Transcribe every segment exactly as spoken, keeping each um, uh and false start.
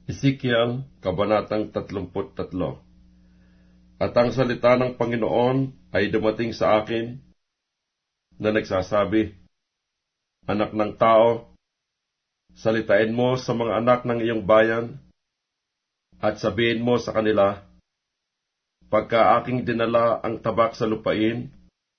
Ezekiel, Kabanatang tatlumpu't tatlo. At ang salita ng Panginoon ay dumating sa akin na nagsasabi, Anak ng tao, salitain mo sa mga anak ng iyong bayan at sabihin mo sa kanila, Pagka aking dinala ang tabak sa lupain,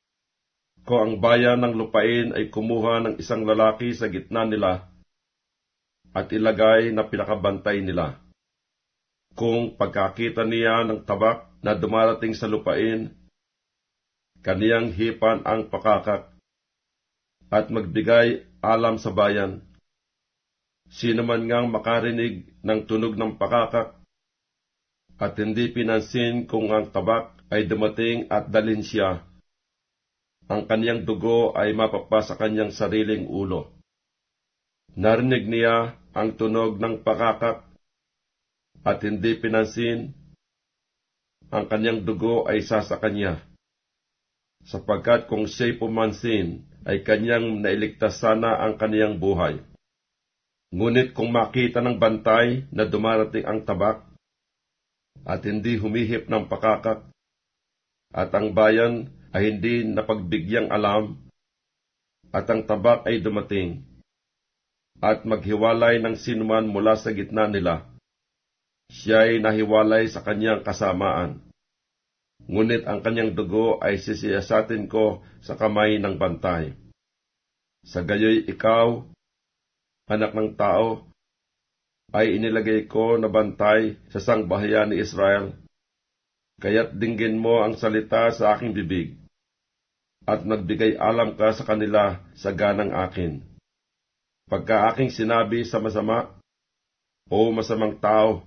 ko ang bayan ng lupain ay kumuha ng isang lalaki sa gitna nila at ilagay na pinakabantay nila. Kung pagkakita niya ng tabak na dumarating sa lupain, kaniyang hipan ang pakakak at magbigay alam sa bayan. Sino man ngang makarinig ng tunog ng pakakak at hindi pinansin kung ang tabak ay dumating at dalhin siya, ang kaniyang dugo ay mapapa sa kaniyang sariling ulo. Narinig niya ang tunog ng pakakak at hindi pinansin, ang kaniyang dugo ay isa sa kanya, sapagkat kung siya'y pumansin, ay kaniyang nailigtas sana ang kaniyang buhay. Ngunit kung makita ng bantay na dumarating ang tabak, at hindi humihip ng pakakak, at ang bayan ay hindi napagbigyang alam, at ang tabak ay dumating, at maghiwalay ng sinuman mula sa gitna nila, siya'y nahiwalay sa kanyang kasamaan. Ngunit ang kanyang dugo ay sisiyasatin ko sa kamay ng bantay. Sa gayoy ikaw, anak ng tao, ay inilagay ko na bantay sa sangbahayan ni Israel. Kaya't dinggin mo ang salita sa aking bibig, at nagbigay alam ka sa kanila sa ganang akin. Pagka aking sinabi sa masama, O masamang tao,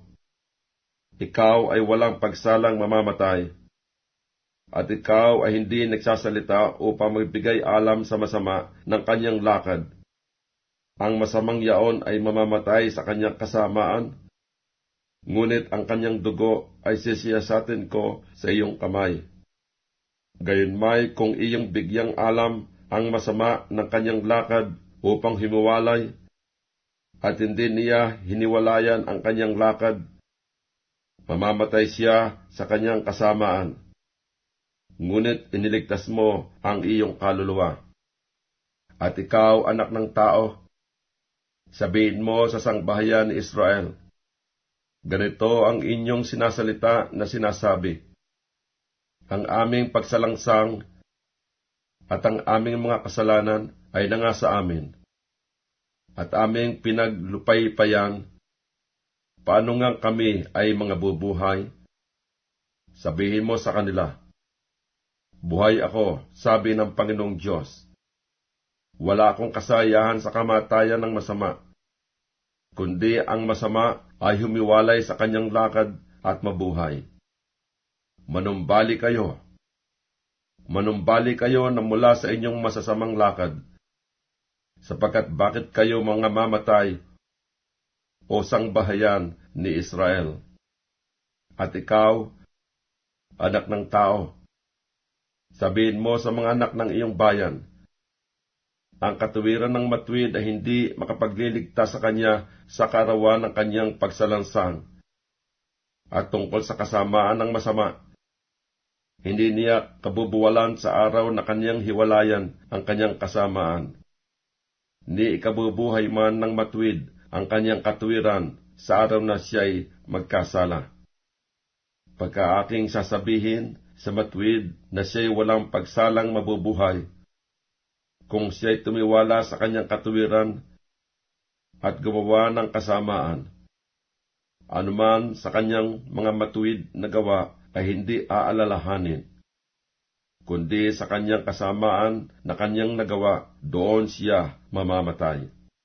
ikaw ay walang pagsalang mamamatay, at ikaw ay hindi nagsasalita upang magbigay alam sa masama ng kanyang lakad. Ang masamang yaon ay mamamatay sa kanyang kasamaan, ngunit ang kanyang dugo ay sisiyasatin ko sa iyong kamay. Gayunmay kung iyong bigyang alam ang masama ng kanyang lakad upang himuwalay, at hindi niya hiniwalayan ang kanyang lakad, mamamatay siya sa kanyang kasamaan. Ngunit iniligtas mo ang iyong kaluluwa. At ikaw, anak ng tao, sabihin mo sa sangbahayan ni Israel, ganito ang inyong sinasalita na sinasabi, Ang aming pagsalangsang at ang aming mga kasalanan ay nanga sa amin, at aming pinaglupaypayan, paano nga kami ay mga bubuhay? Sabihin mo sa kanila, Buhay ako, sabi ng Panginoong Diyos. Wala akong kasayahan sa kamatayan ng masama, kundi ang masama ay humiwalay sa kanyang lakad at mabuhay. Manumbali kayo. Manumbali kayo na mula sa inyong masasamang lakad, sapagkat bakit kayo mga mamatay, o sangbahayan ni Israel? At ikaw, anak ng tao, sabihin mo sa mga anak ng iyong bayan, ang katuwiran ng matuwid ay hindi makapagliligtas sa kanya sa karawan ng kanyang pagsalansang, at tungkol sa kasamaan ng masama, hindi niya kabubuwalan sa araw na kanyang hiwalayan ang kanyang kasamaan. Ni ikabubuhay man ng matuwid ang kanyang katuwiran sa araw na siya'y magkasala. Pagka aking sasabihin sa matuwid na siya'y walang pagsalang mabubuhay, kung siya'y tumiwala sa kanyang katuwiran at gumawa ng kasamaan, anuman sa kanyang mga matuwid na gawa ay hindi aalalahanin, kundi sa kanyang kasamaan na kanyang nagawa, doon siya mamamatay.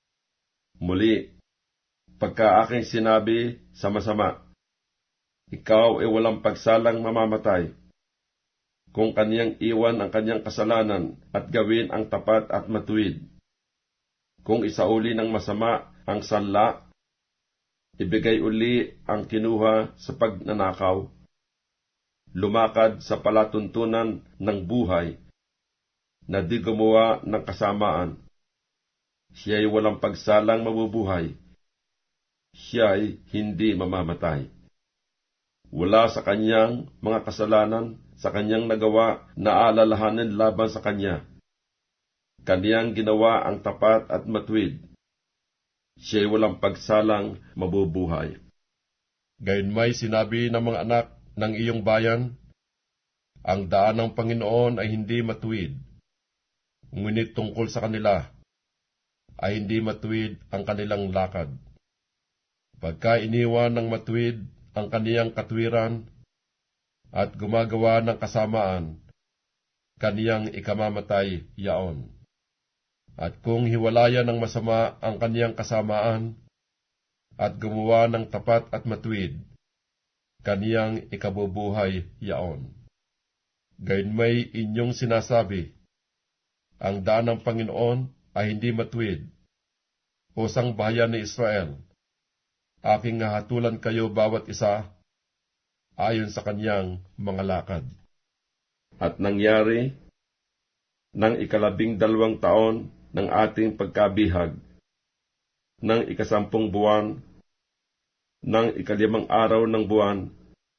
Muli, pagka aking sinabi sa masama, ikaw ay walang pagsalang mamamatay, kung kaniyang iwan ang kanyang kasalanan at gawin ang tapat at matuwid, kung isauli ng masama ang sanla, ibigay uli ang kinuha sa pagnanakaw, lumakad sa palatuntunan ng buhay, na di gumawa ng kasamaan, siya'y walang pagsalang mabubuhay, siya'y hindi mamamatay. Wala sa kanyang mga kasalanan, sa kanyang nagawa na aalalahanin laban sa kanya. Kaniyang ginawa ang tapat at matuwid. Siya'y walang pagsalang mabubuhay. Gayunmay sinabi ng mga anak ng iyong bayan, ang daan ng Panginoon ay hindi matuwid, ngunit tungkol sa kanila ay hindi matuwid ang kanilang lakad. Pagka iniwan ng matuwid ang kaniyang katwiran at gumagawa ng kasamaan, kaniyang ikamamatay yaon. At kung hiwalayan ng masama ang kaniyang kasamaan at gumawa ng tapat at matuwid, kaniyang ikabubuhay yaon. Gayunmay inyong sinasabi, ang daan ng Panginoon ay hindi matuwid. O sangbahayan ni Israel, aking hahatulan kayo bawat isa ayon sa kanyang mga lakad. At nangyari, ng ikalabing dalawang taon ng ating pagkabihag, ng ikasampung buwan, ng ikalimang araw ng buwan,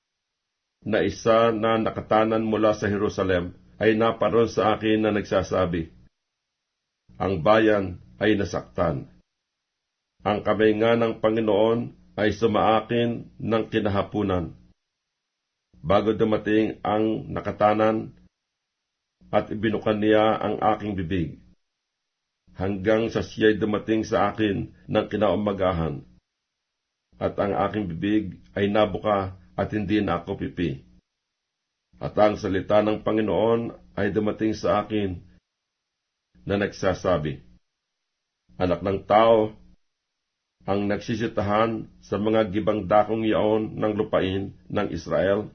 na isa na nakatanan mula sa Jerusalem ay naparoon sa akin na nagsasabi, ang bayan ay nasaktan. Ang kamay nga ng Panginoon ay sumaakin ng kinahapunan. Bago dumating ang nakatanan at ibinukan niya ang aking bibig, hanggang sa siya'y dumating sa akin ng kinaumagahan, at ang aking bibig ay nabuka at hindi na ako pipi. At ang salita ng Panginoon ay dumating sa akin na nagsasabi, anak ng tao, ang nagsisitahan sa mga gibang dakong yaon ng lupain ng Israel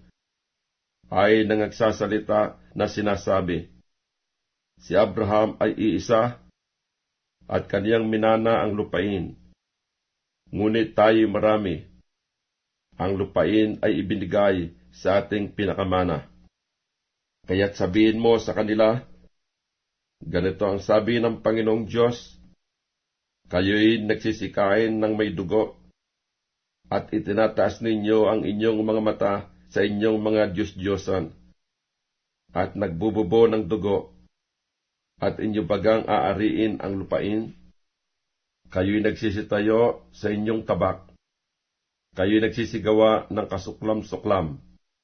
ay nangagsasalita na sinasabi, si Abraham ay iisa at kaniyang minana ang lupain, ngunit tayo marami. Ang lupain ay ibinigay sa ating pinakamana. Kaya't sabihin mo sa kanila, ganito ang sabi ng Panginoong Diyos, kayo'y nagsisikain ng may dugo, at itinataas ninyo ang inyong mga mata sa inyong mga Diyos-Diyosan, at nagbububo ng dugo, at inyo bagang aariin ang lupain? Kayo'y nagsisitayo sa inyong tabak, kayo'y nagsisigawa ng kasuklam-suklam,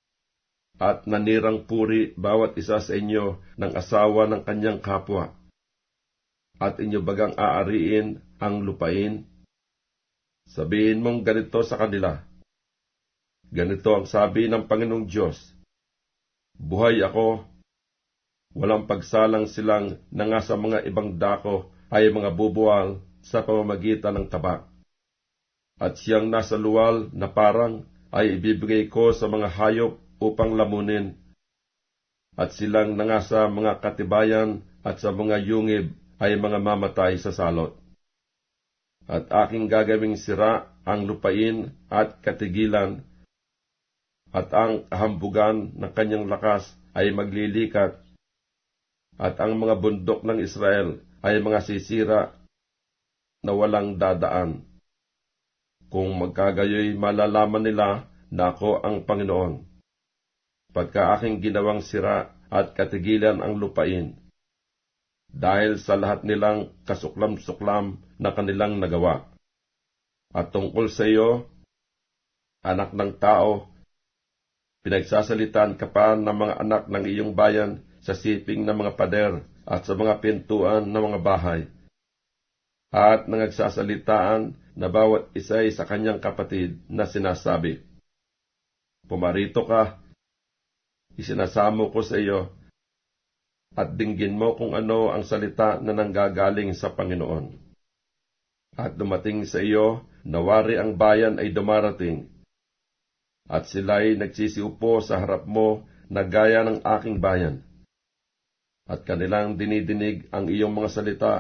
at nanirang puri bawat isa sa inyo ng asawa ng kanyang kapwa, at inyo bagang aariin ang lupain? Sabihin mong ganito sa kanila, ganito ang sabi ng Panginoong Diyos, buhay ako, walang pagsalang silang na nga sa mga ibang dako ay mga bubuwal sa pamamagitan ng tabak. At siyang nasa luwal na parang ay ibibigay ko sa mga hayop upang lamunin, at silang nanga sa mga katibayan at sa mga yungib ay mga mamatay sa salot. At aking gagawing sira ang lupain at katigilan, at ang kahambugan ng kanyang lakas ay maglilikat, at ang mga bundok ng Israel ay mga sisira na walang dadaan. Kung magkagayoy malalaman nila na ako ang Panginoon, pagka aking ginawang sira at katigilan ang lupain, dahil sa lahat nilang kasuklam-suklam na kanilang nagawa. At tungkol sa iyo, anak ng tao, pinagsasalitan ka pa ng mga anak ng iyong bayan sa siping ng mga pader at sa mga pintuan ng mga bahay, at nangagsasalitaan na bawat isa'y sa kanyang kapatid na sinasabi, pumarito ka, isinasamo ko sa iyo, at dinggin mo kung ano ang salita na nanggagaling sa Panginoon. At dumating sa iyo, nawari ang bayan ay dumarating, at sila'y nagsisiupo sa harap mo na gaya ng aking bayan, at kanilang dinidinig ang iyong mga salita,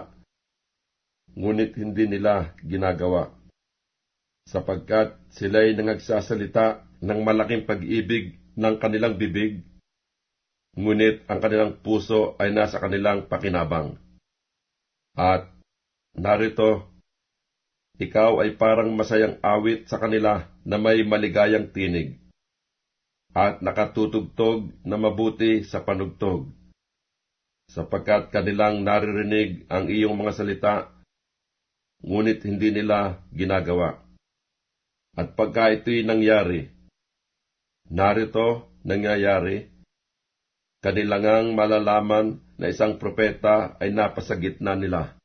ngunit hindi nila ginagawa, sapagkat sila'y nangagsasalita ng malaking pag-ibig ng kanilang bibig, ngunit ang kanilang puso ay nasa kanilang pakinabang. At narito, ikaw ay parang masayang awit sa kanila na may maligayang tinig, at nakatutugtog na mabuti sa panugtog, sapagkat kanilang naririnig ang iyong mga salita, ngunit hindi nila ginagawa. At pagka ito'y nangyari, narito nangyayari, kanilangang malalaman na isang propeta ay napasa gitna nila.